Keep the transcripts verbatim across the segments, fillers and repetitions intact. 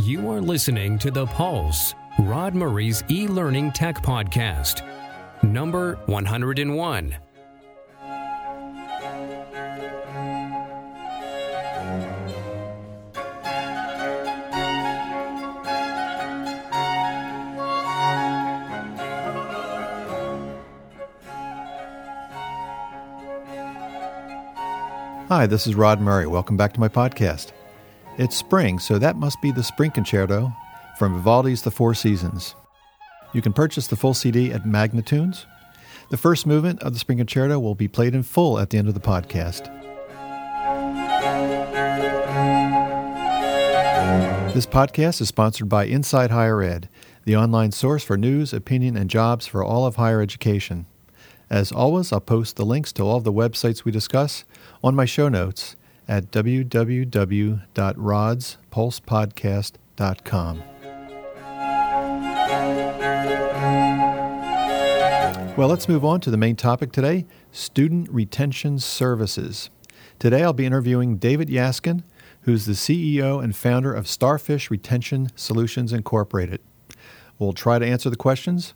You are listening to The Pulse, Rod Murray's e-learning tech podcast, number one hundred one. Hi, this is Rod Murray. Welcome back to my podcast. It's spring, so that must be the Spring Concerto from Vivaldi's The Four Seasons. You can purchase the full C D at Magnatunes. The first movement of the Spring Concerto will be played in full at the end of the podcast. This podcast is sponsored by Inside Higher Ed, the online source for news, opinion, and jobs for all of higher education. As always, I'll post the links to all of the websites we discuss on my show notes at w w w dot rods pulse podcast dot com. Well, let's move on to the main topic today, student retention services. Today I'll be interviewing David Yaskin, who's the C E O and founder of Starfish Retention Solutions Incorporated. We'll try to answer the questions.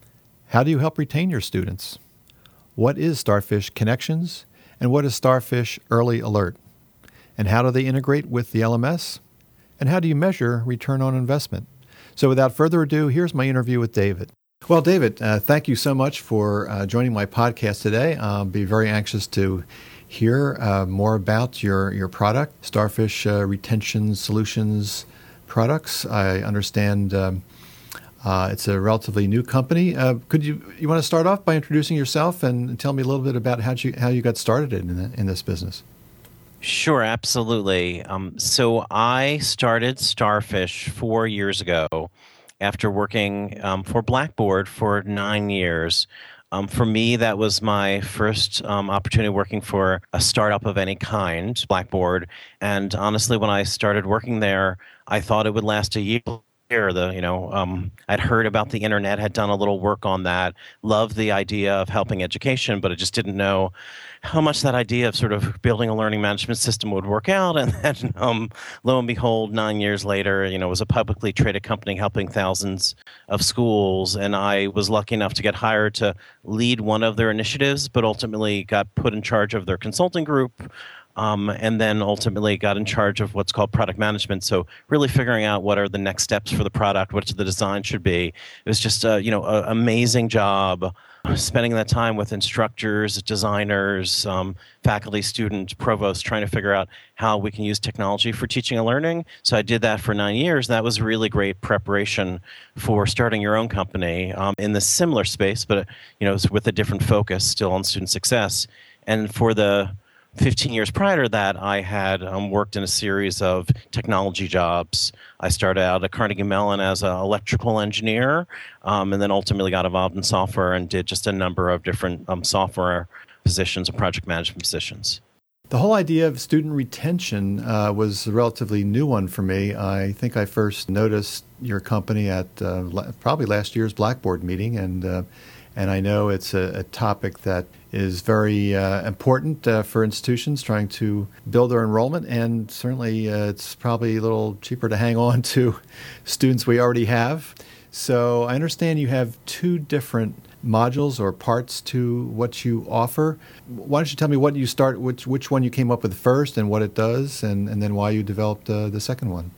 How do you help retain your students? What is Starfish Connections? And what is Starfish Early Alert? And how do they integrate with the L M S? And how do you measure return on investment? So without further ado, here's my interview with David. Well, David, uh, thank you so much for uh, joining my podcast today. I'll be very anxious to hear uh, more about your, your product, Starfish uh, Retention Solutions products. I understand um, uh, it's a relatively new company. Uh, could you you want to start off by introducing yourself and tell me a little bit about how you how you got started in the, in this business? Sure, absolutely. Um, so I started Starfish four years ago after working um, for Blackboard for nine years. Um, for me, that was my first um, opportunity working for a startup of any kind, Blackboard. And honestly, when I started working there, I thought it would last a year. The you know um, I'd heard about the internet, had done a little work on that, loved the idea of helping education, but I just didn't know how much that idea of sort of building a learning management system would work out. And then, um, lo and behold, nine years later, you know, it was a publicly traded company helping thousands of schools, and I was lucky enough to get hired to lead one of their initiatives, but ultimately got put in charge of their consulting group. Um, and then ultimately got in charge of what's called product management. So really figuring out what are the next steps for the product, what the design should be. It was just a, you know, an amazing job spending that time with instructors, designers, um, faculty, students, provosts, trying to figure out how we can use technology for teaching and learning. So I did that for nine years. That was really great preparation for starting your own company um, in the similar space, but you know, with a different focus still on student success. And for the fifteen years prior to that, I had um, worked in a series of technology jobs. I started out at Carnegie Mellon as an electrical engineer, um, and then ultimately got involved in software and did just a number of different um, software positions and project management positions. The whole idea of student retention uh, was a relatively new one for me. I think I first noticed your company at uh, probably last year's Blackboard meeting, and uh, and I know it's a, a topic that is very uh, important uh, for institutions trying to build their enrollment, and certainly uh, it's probably a little cheaper to hang on to students we already have. So I understand you have two different modules or parts to what you offer. Why don't you tell me what you start, which which one you came up with first and what it does, and, and then why you developed uh, the second one?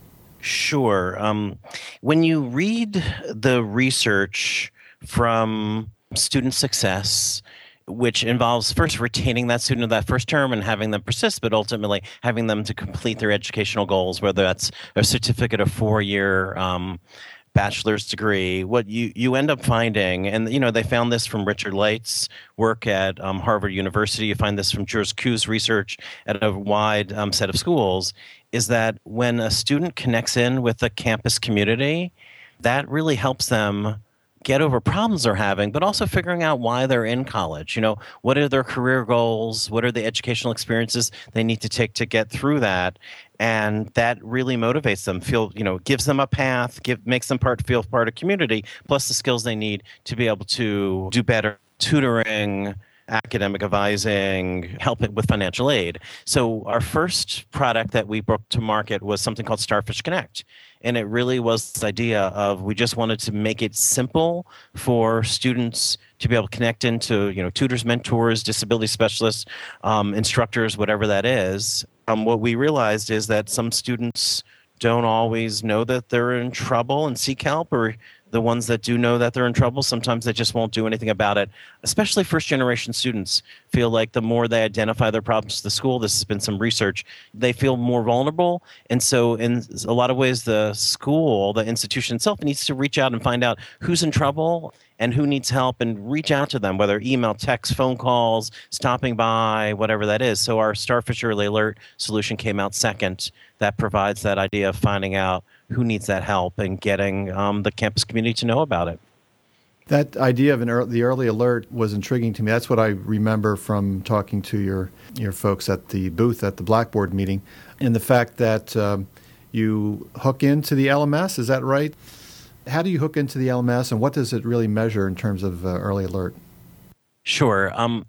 Sure. Um, when you read the research from student success, which involves first retaining that student of that first term and having them persist, but ultimately having them to complete their educational goals, whether that's a certificate, a four-year um, bachelor's degree, what you, you end up finding, and you know they found this from Richard Light's work at um, Harvard University, you find this from Jules Ku's research at a wide um, set of schools, is that when a student connects in with the campus community, that really helps them get over problems they're having, but also figuring out why they're in college. You know, what are their career goals? What are the educational experiences they need to take to get through that? And that really motivates them, feel, you know, gives them a path, give, makes them part, feel part of community, plus the skills they need to be able to do better tutoring, academic advising, help with financial aid. So our first product that we brought to market was something called Starfish Connect. And it really was this idea of we just wanted to make it simple for students to be able to connect into, you know, tutors, mentors, disability specialists, um, instructors, whatever that is. Um, what we realized is that some students don't always know that they're in trouble and seek help, or the ones that do know that they're in trouble, sometimes they just won't do anything about it. Especially first-generation students feel like the more they identify their problems to the school, this has been some research, they feel more vulnerable. And so in a lot of ways, the school, the institution itself needs to reach out and find out who's in trouble and who needs help and reach out to them, whether email, text, phone calls, stopping by, whatever that is. So our Starfish Early Alert solution came out second. That provides that idea of finding out who needs that help and getting um, the campus community to know about it. That idea of an early, the early alert was intriguing to me. That's what I remember from talking to your your folks at the booth at the Blackboard meeting, and the fact that um, you hook into the L M S. Is that right? How do you hook into the L M S, and what does it really measure in terms of uh, early alert? Sure. Um,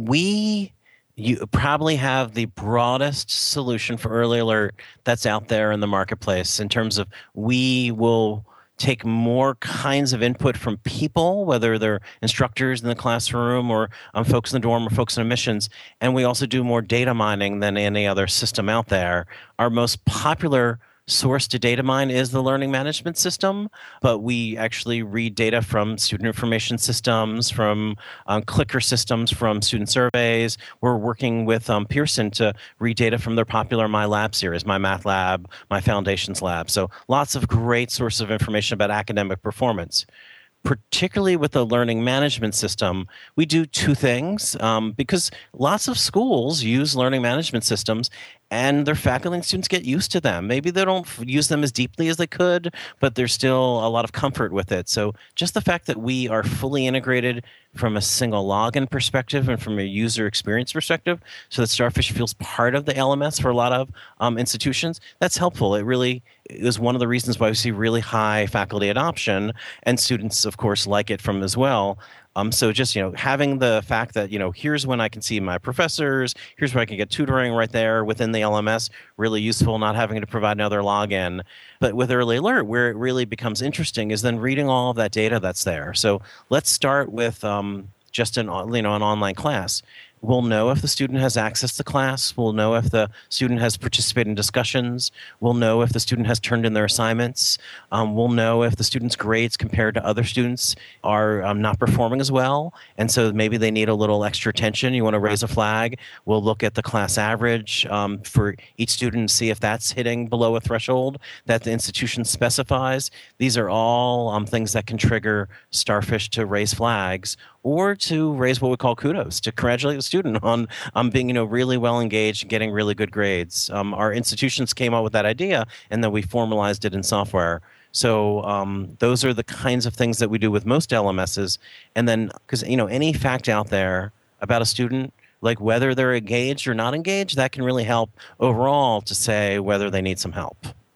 we you probably have the broadest solution for early alert that's out there in the marketplace in terms of we will take more kinds of input from people, whether they're instructors in the classroom or um, folks in the dorm or folks in admissions, and we also do more data mining than any other system out there. Our most popular source to data mine is the learning management system, but we actually read data from student information systems, from um, clicker systems, from student surveys. We're working with um, Pearson to read data from their popular MyLab series, My Math Lab, My Foundations Lab. So lots of great sources of information about academic performance. Particularly with the learning management system, we do two things um, because lots of schools use learning management systems and their faculty and students get used to them. Maybe they don't use them as deeply as they could, but there's still a lot of comfort with it. So just the fact that we are fully integrated from a single login perspective and from a user experience perspective, so that Starfish feels part of the L M S for a lot of um, institutions, that's helpful. It really is one of the reasons why we see really high faculty adoption, and students, of course, like it from as well. Um, so just, you know, having the fact that, you know, here's when I can see my professors, here's where I can get tutoring right there within the L M S, really useful, not having to provide another login. But with Early Alert, where it really becomes interesting is then reading all of that data that's there. So let's start with um, just an, you know, an online class. We'll know if the student has access to class. We'll know if the student has participated in discussions. We'll know if the student has turned in their assignments. Um, we'll know if the student's grades compared to other students are um, not performing as well. And so maybe they need a little extra attention. You want to raise a flag. We'll look at the class average um, for each student and see if that's hitting below a threshold that the institution specifies. These are all um, things that can trigger Starfish to raise flags or to raise what we call kudos, to congratulate the student on um, being, you know, really well engaged and getting really good grades. Um, our institutions came up with that idea, and then we formalized it in software. So um, those are the kinds of things that we do with most L M Ss. And then, because, you know, any fact out there about a student, like whether they're engaged or not engaged, that can really help overall to say whether they need some help.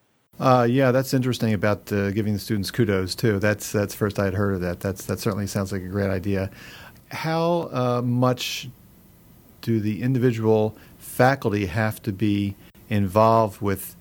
Uh, yeah, that's interesting about uh, giving the students kudos too. That's that's first I had heard of that. That's that certainly sounds like a great idea. How uh, much do the individual faculty have to be involved with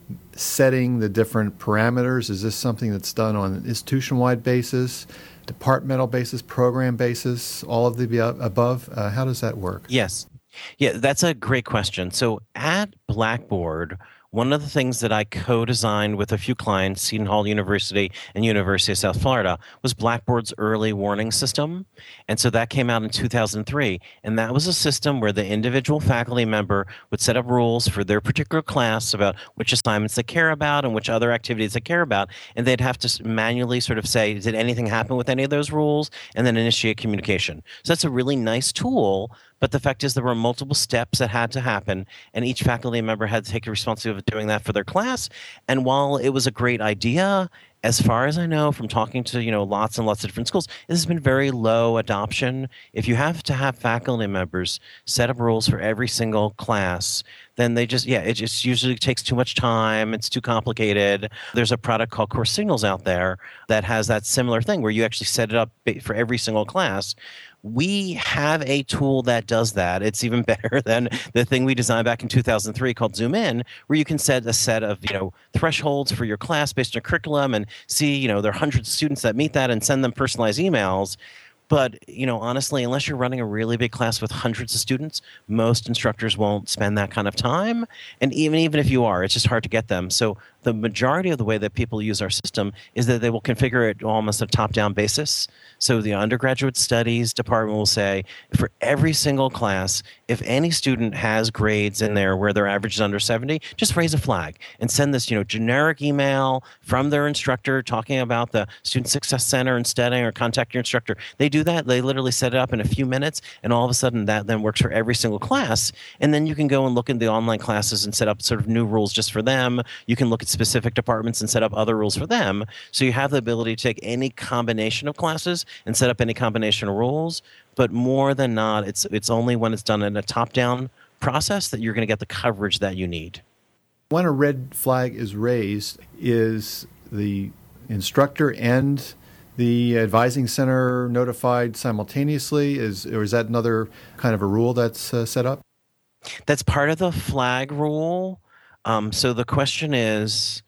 setting the different parameters? Is this something that's done on an institution-wide basis, departmental basis, program basis, all of the above? Uh, how does that work? Yes. Yeah, that's a great question. So at Blackboard, one of the things that I co-designed with a few clients, Seton Hall University and University of South Florida, was Blackboard's early warning system. And so that came out in two thousand three. And that was a system where the individual faculty member would set up rules for their particular class about which assignments they care about and which other activities they care about. And they'd have to manually sort of say, did anything happen with any of those rules? And then initiate communication. So that's a really nice tool. But the fact is there were multiple steps that had to happen, and each faculty member had to take the responsibility of doing that for their class. And while it was a great idea, as far as I know from talking to, you know, lots and lots of different schools, this has been very low adoption. If you have to have faculty members set up rules for every single class, then they just, yeah, it just usually takes too much time. It's too complicated. There's a product called Course Signals out there that has that similar thing where you actually set it up for every single class. we have a tool that does that. It's even better than the thing we designed back in two thousand three called Zoom In, where you can set a set of, you know, thresholds for your class based on your curriculum and see, you know, there are hundreds of students that meet that and send them personalized emails. But, you know, honestly, unless you're running a really big class with hundreds of students, most instructors won't spend that kind of time. And even even if you are, it's just hard to get them. So the majority of the way that people use our system is that they will configure it almost a top-down basis. So the undergraduate studies department will say, for every single class, if any student has grades in there where their average is under seventy, just raise a flag and send this, you know, generic email from their instructor talking about the Student Success Center instead, or contact your instructor. They do that. They literally set it up in a few minutes, and all of a sudden that then works for every single class. And then you can go and look at the online classes and set up sort of new rules just for them. You can look at specific departments and set up other rules for them. So you have the ability to take any combination of classes and set up any combination of rules. But more than not, it's it's only when it's done in a top-down process that you're going to get the coverage that you need. When a red flag is raised, is the instructor and the advising center notified simultaneously? Is or is that another kind of a rule that's uh, set up? That's part of the flag rule. Um, so the question is,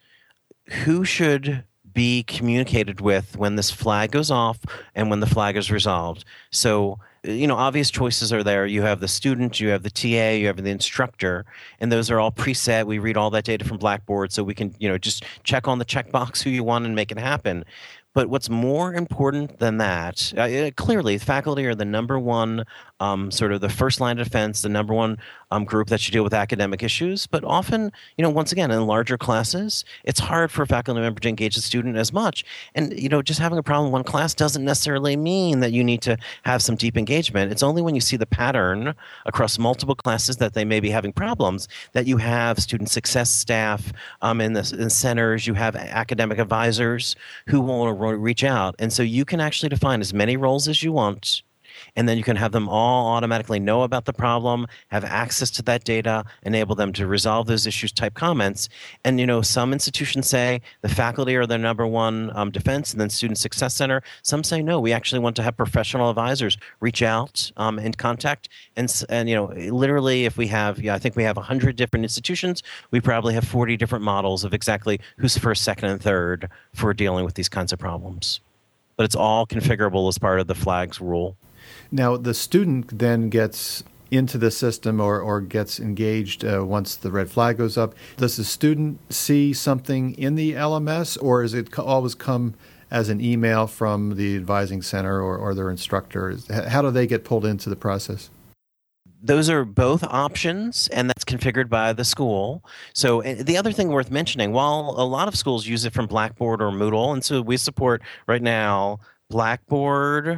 who should be communicated with when this flag goes off and when the flag is resolved? So, you know, obvious choices are there. You have the student, you have the T A, you have the instructor, and those are all preset. We read all that data from Blackboard, so we can, you know, just check on the checkbox who you want and make it happen. But what's more important than that, uh, clearly, faculty are the number one, um, sort of the first line of defense, the number one um, group that should deal with academic issues. But often, you know, once again, in larger classes, it's hard for a faculty member to engage a student as much. And, you know, just having a problem in one class doesn't necessarily mean that you need to have some deep engagement. It's only when you see the pattern across multiple classes that they may be having problems that you have student success staff um, in, the, in centers, you have academic advisors who will reach out. And so you can actually define as many roles as you want, and then you can have them all automatically know about the problem, have access to that data, enable them to resolve those issues, type comments. And, you know, some institutions say the faculty are their number one um, defense, and then Student Success Center. Some say, no, we actually want to have professional advisors reach out um, and contact. And, and, you know, literally if we have, yeah, I think we have one hundred different institutions, we probably have forty different models of exactly who's first, second, and third for dealing with these kinds of problems. But it's all configurable as part of the flags rule. Now, the student then gets into the system or, or gets engaged uh, once the red flag goes up. Does the student see something in the L M S, or does it always come as an email from the advising center or, or their instructor? How do they get pulled into the process? Those are both options, and that's configured by the school. So the other thing worth mentioning, while a lot of schools use it from Blackboard or Moodle, and so we support right now Blackboard,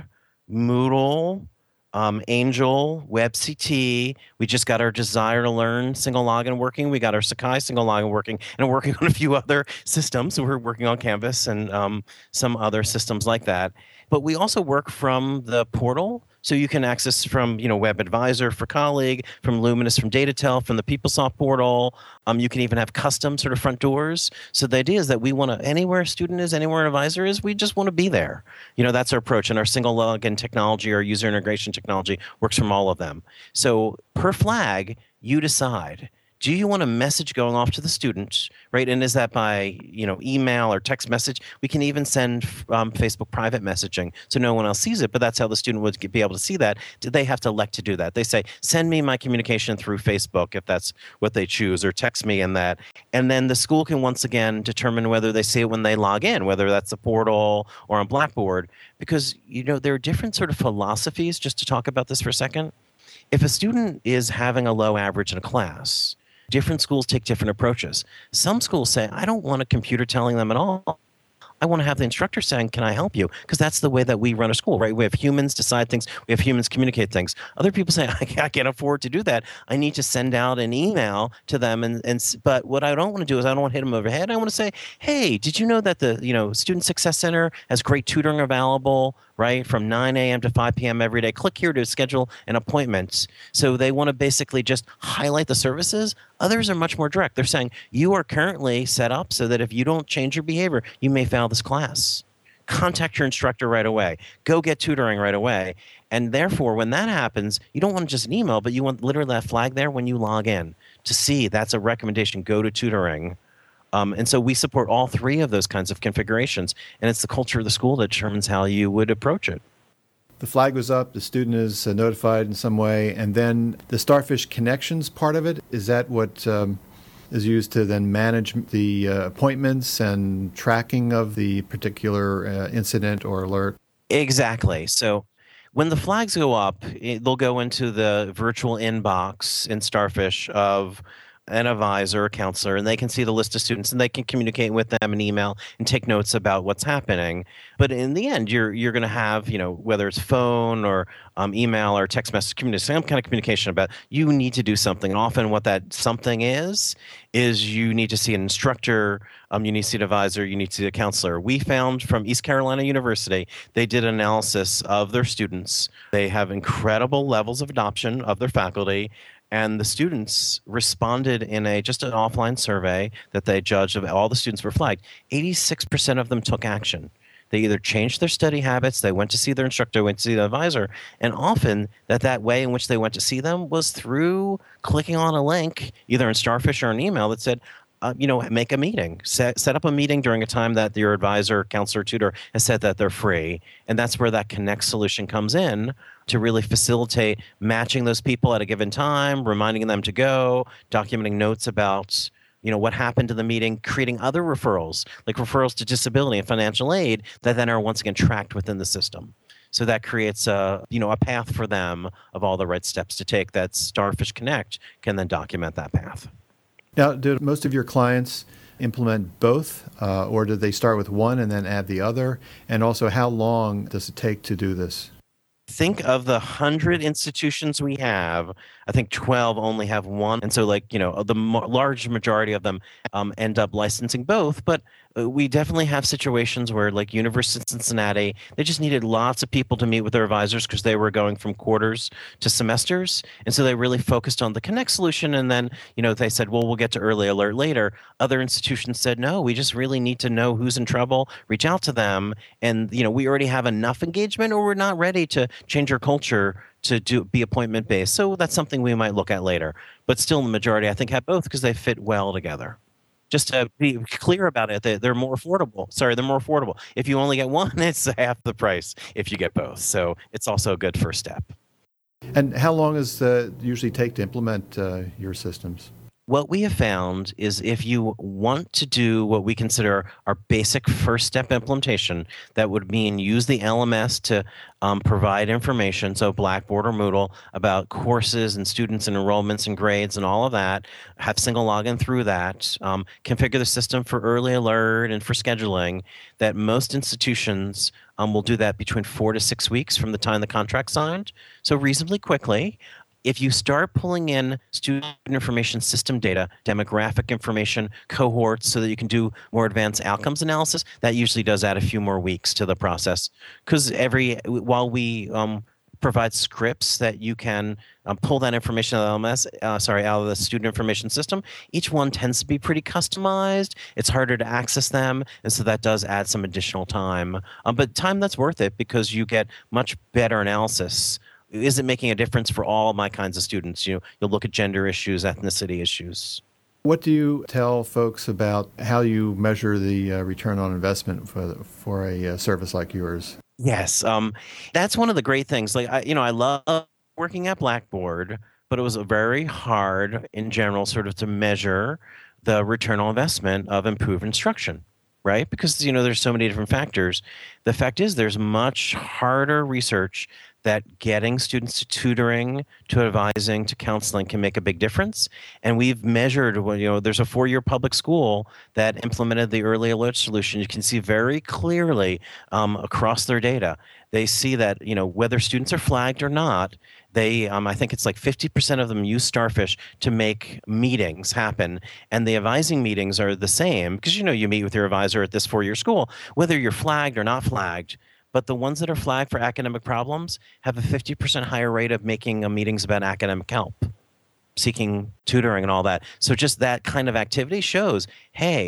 Moodle, um, Angel, WebCT. We just got our Desire to Learn single login working. We got our Sakai single login working, and we're working on a few other systems. We're working on Canvas and um, some other systems like that. But we also work from the portal. So you can access from, you know, WebAdvisor for Colleague, from Luminous, from DataTel, from the PeopleSoft portal. Um, you can even have custom sort of front doors. So the idea is that we want to, anywhere a student is, anywhere an advisor is, we just want to be there. You know, that's our approach. And our single login technology, our user integration technology works from all of them. So per flag, you decide. Do you want a message going off to the student, right? And is that by, you know, email or text message? We can even send um, Facebook private messaging so no one else sees it, but that's how the student would be able to see that. Do they have to elect to do that? They say, send me my communication through Facebook if that's what they choose, or text me in that. And then the school can once again determine whether they see it when they log in, whether that's the portal or on Blackboard. Because, you know, there are different sort of philosophies, just to talk about this for a second. If a student is having a low average in a class, different schools take different approaches. Some schools say, I don't want a computer telling them at all. I want to have the instructor saying, can I help you? Because that's the way that we run a school, right? We have humans decide things. We have humans communicate things. Other people say, I can't afford to do that. I need to send out an email to them. And, and But what I don't want to do is I don't want to hit them over the head. I want to say, hey, did you know that the you know Student Success Center has great tutoring available, right, from nine a.m. to five p.m. every day? Click here to schedule an appointment. So they want to basically just highlight the services. Others are much more direct. They're saying, you are currently set up so that if you don't change your behavior, you may fail this class. Contact your instructor right away. Go get tutoring right away. And therefore, when that happens, you don't want just an email, but you want literally that flag there when you log in to see that's a recommendation, go to tutoring. Um, and so we support all three of those kinds of configurations. And it's the culture of the school that determines how you would approach it. The flag was up, the student is uh, notified in some way, and then the Starfish Connections part of it, is that what um, is used to then manage the uh, appointments and tracking of the particular uh, incident or alert? Exactly. So when the flags go up, it, they'll go into the virtual inbox in Starfish of an advisor or counselor, and they can see the list of students, and they can communicate with them in email and take notes about what's happening. But in the end, you're you're going to have, you know, whether it's phone or um, email or text message communication, some kind of communication about you need to do something. And often what that something is, is you need to see an instructor, um, you need to see an advisor, you need to see a counselor. We found from East Carolina University, they did analysis of their students. They have incredible levels of adoption of their faculty. And the students responded in a just an offline survey that they judged of all the students were flagged. eighty-six percent of them took action. They either changed their study habits, they went to see their instructor, went to see the advisor, and often that that way in which they went to see them was through clicking on a link, either in Starfish or an email that said, uh, you know, make a meeting. Set, set up a meeting during a time that your advisor, counselor, tutor has said that they're free. And that's where that Connect solution comes in, to really facilitate matching those people at a given time, reminding them to go, documenting notes about, you know, what happened to the meeting, creating other referrals, like referrals to disability and financial aid that then are once again tracked within the system. So that creates a, you know, a path for them of all the right steps to take that Starfish Connect can then document that path. Now, did most of your clients implement both, uh, or did they start with one and then add the other? And also, how long does it take to do this? Think of the one hundred institutions we have, I think twelve only have one. And so, like, you know, the mo- large majority of them um, end up licensing both. But uh, we definitely have situations where, like University of Cincinnati, they just needed lots of people to meet with their advisors because they were going from quarters to semesters. And so they really focused on the Connect solution. And then, you know, they said, well, we'll get to early alert later. Other institutions said, no, we just really need to know who's in trouble, reach out to them. And, you know, we already have enough engagement, or we're not ready to change our culture to do be appointment based. So that's something we might look at later. But still, the majority, I think, have both because they fit well together. Just to be clear about it, they, they're more affordable. Sorry, they're more affordable. If you only get one, it's half the price if you get both. So it's also a good first step. And how long does it usually take to implement uh, your systems? What we have found is if you want to do what we consider our basic first step implementation, that would mean use the L M S to um, provide information, so Blackboard or Moodle, about courses and students and enrollments and grades and all of that, have single login through that, um, configure the system for early alert and for scheduling, that most institutions um, will do that between four to six weeks from the time the contract's signed, so reasonably quickly. If you start pulling in student information system data, demographic information, cohorts, so that you can do more advanced outcomes analysis, that usually does add a few more weeks to the process. Because every while we um, provide scripts that you can um, pull that information out of the L M S, uh, sorry, out of the student information system, each one tends to be pretty customized. It's harder to access them, and so that does add some additional time. Um, but time that's worth it because you get much better analysis. Is it making a difference for all my kinds of students? You know, you'll look at gender issues, ethnicity issues. What do you tell folks about how you measure the uh, return on investment for for a uh, service like yours? Yes, um, that's one of the great things. Like, I, you know, I love working at Blackboard, but it was very hard in general, sort of, to measure the return on investment of improved instruction. Right? Because, you know, there's so many different factors. The fact is there's much harder research that getting students to tutoring, to advising, to counseling can make a big difference. And we've measured, well, you know, there's a four-year public school that implemented the early alert solution. You can see very clearly um, across their data. They see that, you know, whether students are flagged or not, they, um, I think it's like fifty percent of them use Starfish to make meetings happen. And the advising meetings are the same because, you know, you meet with your advisor at this four-year school, whether you're flagged or not flagged. But the ones that are flagged for academic problems have a fifty percent higher rate of making uh, meetings about academic help, seeking tutoring and all that. So just that kind of activity shows, hey,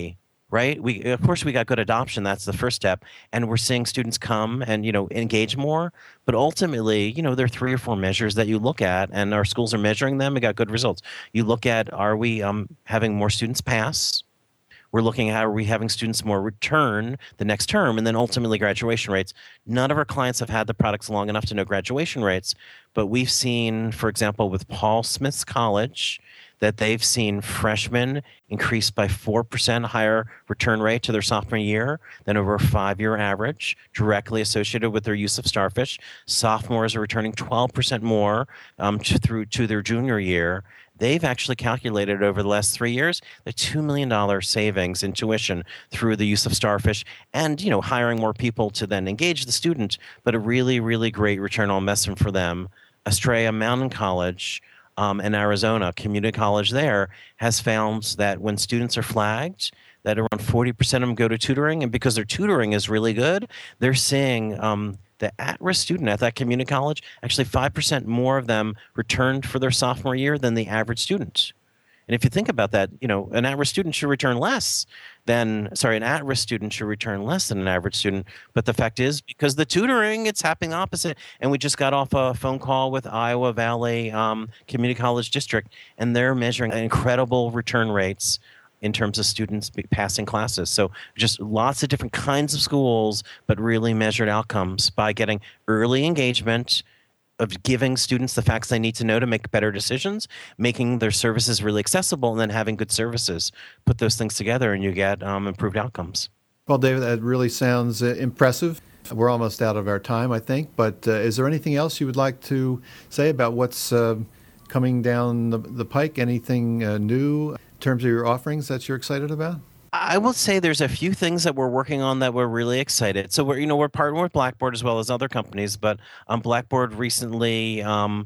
right? We of course we got good adoption. That's the first step, and we're seeing students come and you know engage more. But ultimately, you know, there are three or four measures that you look at, and our schools are measuring them. We got good results. You look at, are we um, having more students pass? We're looking at, are we having students more return the next term, and then ultimately graduation rates. None of our clients have had the products long enough to know graduation rates, but we've seen, for example, with Paul Smith's College, that they've seen freshmen increase by four percent higher return rate to their sophomore year than over a five-year average, directly associated with their use of Starfish. Sophomores are returning twelve percent more um, to, through to their junior year. They've actually calculated over the last three years the two million dollars savings in tuition through the use of Starfish and, you know, hiring more people to then engage the student, but a really, really great return on investment for them. Estrella Mountain College um, in Arizona, community college there, has found that when students are flagged, that around forty percent of them go to tutoring, and because their tutoring is really good, they're seeing um, the at-risk student at that community college, actually five percent more of them returned for their sophomore year than the average student. And if you think about that, you know, an at-risk student should return less than, sorry, an at-risk student should return less than an average student. But the fact is, because the tutoring, it's happening opposite. And we just got off a phone call with Iowa Valley um, Community College District, and they're measuring incredible return rates in terms of students passing classes. So just lots of different kinds of schools, but really measured outcomes by getting early engagement, of giving students the facts they need to know to make better decisions, making their services really accessible, and then having good services. Put those things together and you get um, improved outcomes. Well, David, that really sounds uh, impressive. We're almost out of our time, I think, but uh, is there anything else you would like to say about what's uh, coming down the, the pike? Anything uh, new in terms of your offerings that you're excited about? I will say there's a few things that we're working on that we're really excited. So we're, you know, we're partnering with Blackboard as well as other companies, but um, Blackboard recently um,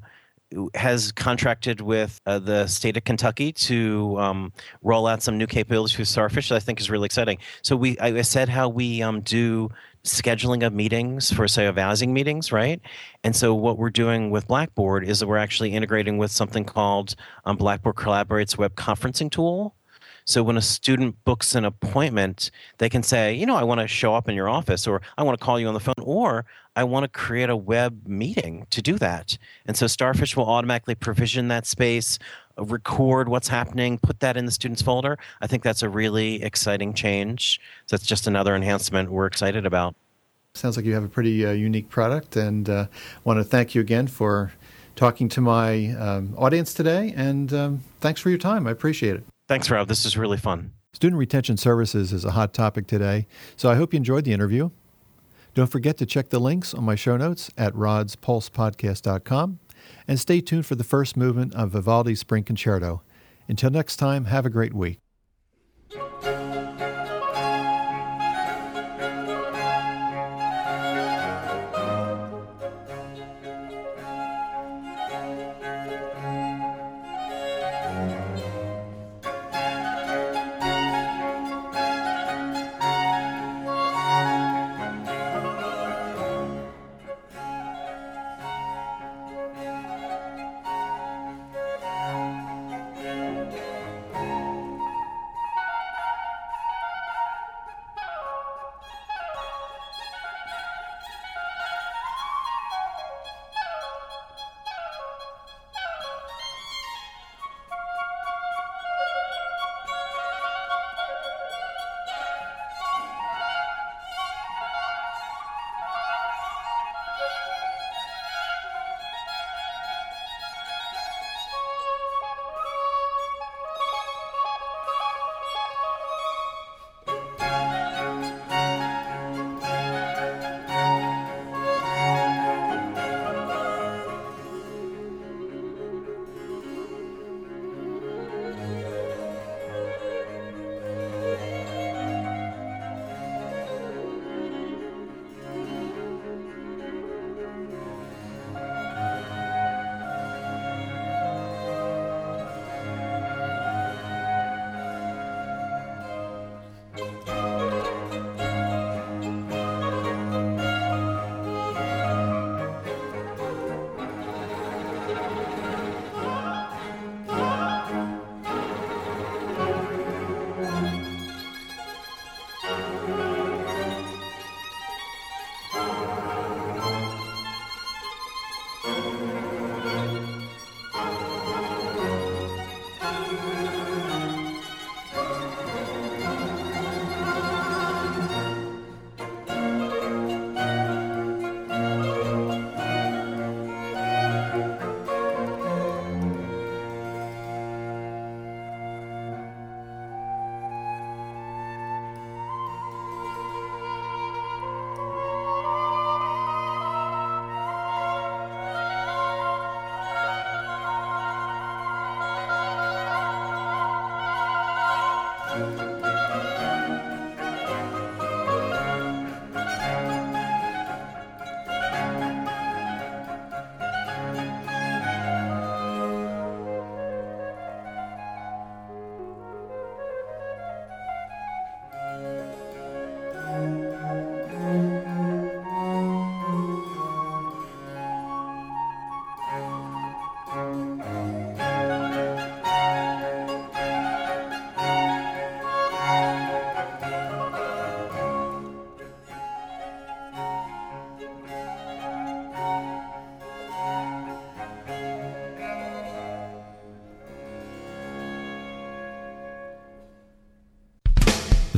has contracted with uh, the state of Kentucky to um, roll out some new capabilities for Starfish that I think is really exciting. So we, I said how we um, do scheduling of meetings for, say, advising meetings, right? And so what we're doing with Blackboard is that we're actually integrating with something called um, Blackboard Collaborate's web conferencing tool. So when a student books an appointment, they can say, you know, I want to show up in your office, or I want to call you on the phone, or I want to create a web meeting to do that. And so Starfish will automatically provision that space, record what's happening, put that in the student's folder. I think that's a really exciting change. So it's just another enhancement we're excited about. Sounds like you have a pretty uh, unique product, and uh, want to thank you again for talking to my um, audience today, and um, thanks for your time. I appreciate it. Thanks, Rob. This is really fun. Student retention services is a hot topic today, so I hope you enjoyed the interview. Don't forget to check the links on my show notes at rods pulse podcast dot com, and stay tuned for the first movement of Vivaldi's Spring Concerto. Until next time, have a great week.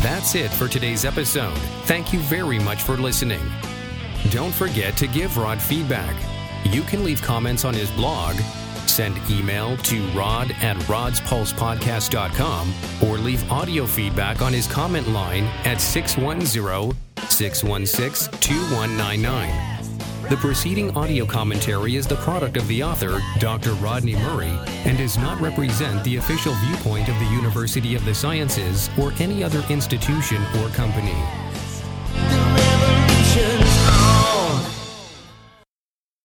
That's it for today's episode. Thank you very much for listening. Don't forget to give Rod feedback. You can leave comments on his blog, send email to rod at rods pulse podcast dot com, or leave audio feedback on his comment line at six one zero, six one six, two one nine nine. The preceding audio commentary is the product of the author, Doctor Rodney Murray, and does not represent the official viewpoint of the University of the Sciences or any other institution or company.